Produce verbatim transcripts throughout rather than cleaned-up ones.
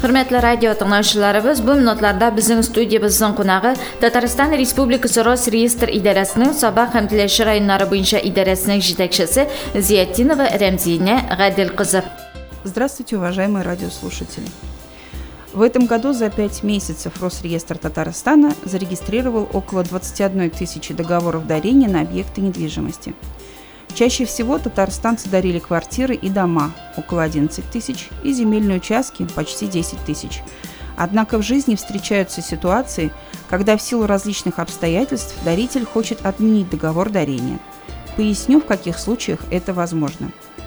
Hürmetli radio tinglovchilarimiz, bu minutlarda bizning studiyamizning qonog'i Tatariston Respublikasi Rus Reyestr idorasining sobiq hamtilashi rayonlari bo'yicha idorasining yetakchisi Ziyatinova Ramzina Gadilqizi. Здравствуйте, уважаемые радиослушатели. В этом году за пять месяцев Росреестр Татарстана зарегистрировал около двадцати одной тысячи договоров дарения на объекты недвижимости. Чаще всего татарстанцы дарили квартиры и дома – около одиннадцати тысяч, и земельные участки – почти десять тысяч. Однако в жизни встречаются ситуации, когда в силу различных обстоятельств даритель хочет отменить договор дарения. Поясню, в каких случаях это возможно.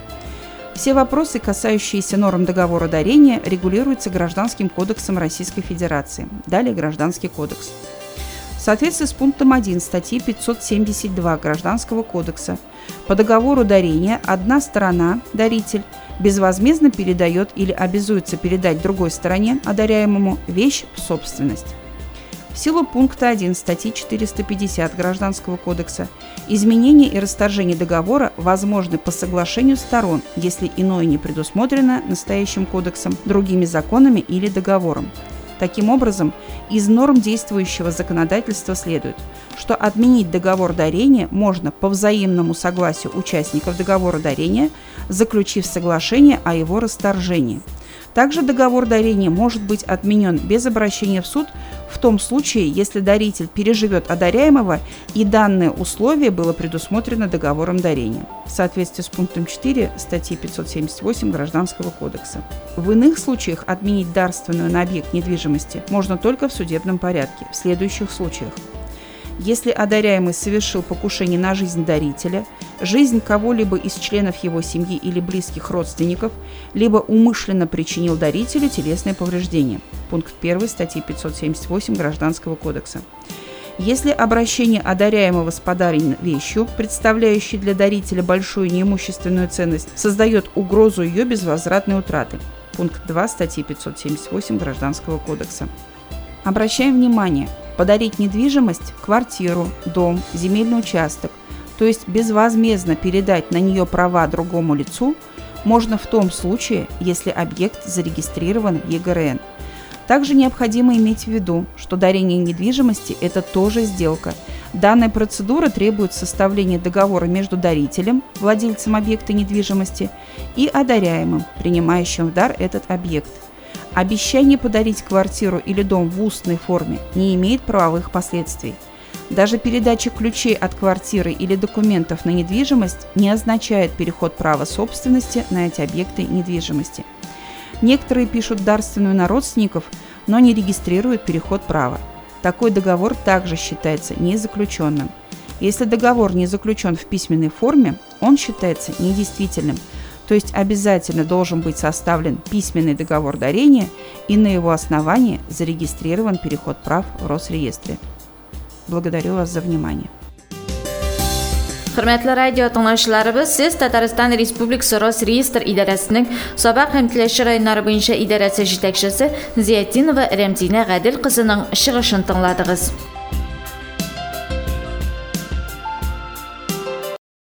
Все вопросы, касающиеся норм договора дарения, регулируются Гражданским кодексом Российской Федерации. Далее Гражданский кодекс. В соответствии с пунктом один статьи пятьсот семьдесят два Гражданского кодекса по договору дарения одна сторона, даритель, безвозмездно передает или обязуется передать другой стороне, одаряемому, вещь в собственность. В силу пункта один статьи четыреста пятьдесят Гражданского кодекса изменение и расторжение договора возможны по соглашению сторон, если иное не предусмотрено настоящим кодексом, другими законами или договором. Таким образом, из норм действующего законодательства следует, что отменить договор дарения можно по взаимному согласию участников договора дарения, заключив соглашение о его расторжении. Также договор дарения может быть отменен без обращения в суд в том случае, если даритель переживет одаряемого и данное условие было предусмотрено договором дарения в соответствии с пунктом четыре статьи пятьсот семьдесят восемь Гражданского кодекса. В иных случаях отменить дарственную на объект недвижимости можно только в судебном порядке в следующих случаях. Если одаряемый совершил покушение на жизнь дарителя, жизнь кого-либо из членов его семьи или близких родственников, либо умышленно причинил дарителю телесное повреждение. Пункт один статьи пятьсот семьдесят восемь Гражданского кодекса. Если обращение одаряемого с подаренной вещью, представляющей для дарителя большую неимущественную ценность, создает угрозу ее безвозвратной утраты. Пункт два статьи пятьсот семьдесят восемь Гражданского кодекса. Обращаем внимание, подарить недвижимость, квартиру, дом, земельный участок, то есть безвозмездно передать на нее права другому лицу, можно в том случае, если объект зарегистрирован в ЕГРН. Также необходимо иметь в виду, что дарение недвижимости – это тоже сделка. Данная процедура требует составления договора между дарителем, владельцем объекта недвижимости, и одаряемым, принимающим в дар этот объект. Обещание подарить квартиру или дом в устной форме не имеет правовых последствий. Даже передача ключей от квартиры или документов на недвижимость не означает переход права собственности на эти объекты недвижимости. Некоторые пишут дарственную на родственников, но не регистрируют переход права. Такой договор также считается незаключенным. Если договор не заключен в письменной форме, он считается недействительным. То есть обязательно должен быть составлен письменный договор дарения и на его основании зарегистрирован переход прав в Росреестре. Благодарю вас за внимание. Hürmetli radio tinglovchilarimiz, siz Tatariston Respublikasi Rosreestr idorasining sobiq hamtilashi rayonlari bo'yicha idorasi yetakchisi Ziyatinova Ramzina Gadilqizining chiqishini tingladingiz.